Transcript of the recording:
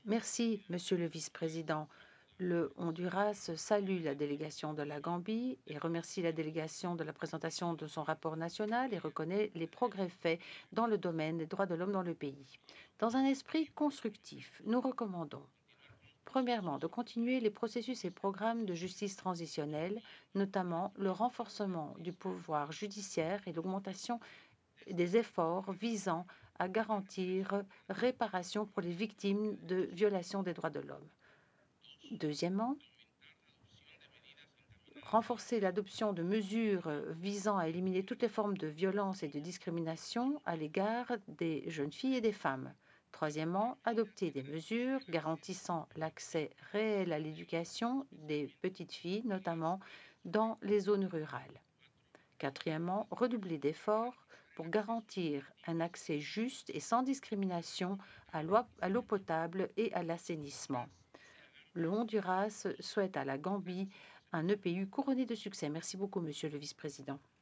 Merci, Monsieur le Vice-président. Le Honduras salue la délégation de la Gambie et remercie la délégation de la présentation de son rapport national et reconnaît les progrès faits dans le domaine des droits de l'homme dans le pays. Dans un esprit constructif, nous recommandons premièrement, de continuer les processus et programmes de justice transitionnelle, notamment le renforcement du pouvoir judiciaire et l'augmentation des efforts visant à garantir réparation pour les victimes de violations des droits de l'homme. Deuxièmement, renforcer l'adoption de mesures visant à éliminer toutes les formes de violence et de discrimination à l'égard des jeunes filles et des femmes. Troisièmement, adopter des mesures garantissant l'accès réel à l'éducation des petites filles, notamment dans les zones rurales. Quatrièmement, redoubler d'efforts pour garantir un accès juste et sans discrimination à l'eau potable et à l'assainissement. Le Honduras souhaite à la Gambie un EPU couronné de succès. Merci beaucoup, Monsieur le Vice-président.